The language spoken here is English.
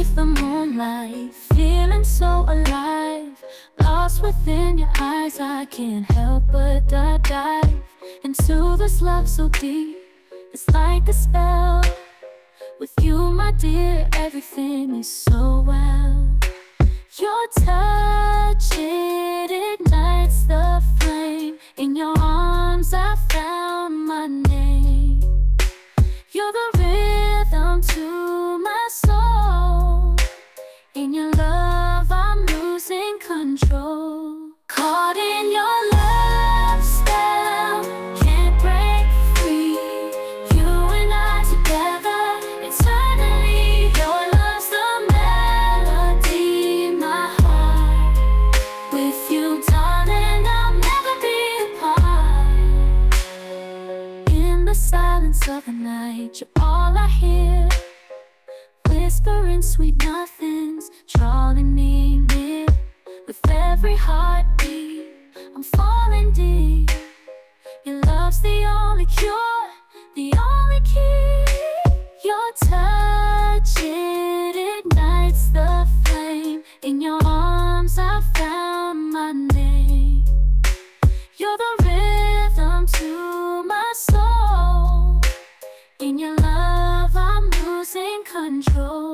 beneath the moonlight, feeling so alive. Lost within your eyes, I can't help but dive into this love so deep. It's like a spell. With you, my dear, everything is so well. Your touch, it ignites the flame. In your arms I found my name. You're the rhythm to my soul. In your love I'm losing control. Caught in your love spell, can't break free. You and I together eternally. Your love's the melody in my heart. With you, darling, I'll never be apart. In the silence of the night, you're all I hear. Whispering sweet nothings, drawing me near. With every heartbeat, I'm falling deep. Your love's the only cure, the only key. Your touch, it ignites the flame. In your arms I found my name. You're the rhythm to my soul. In your love I'm losing control.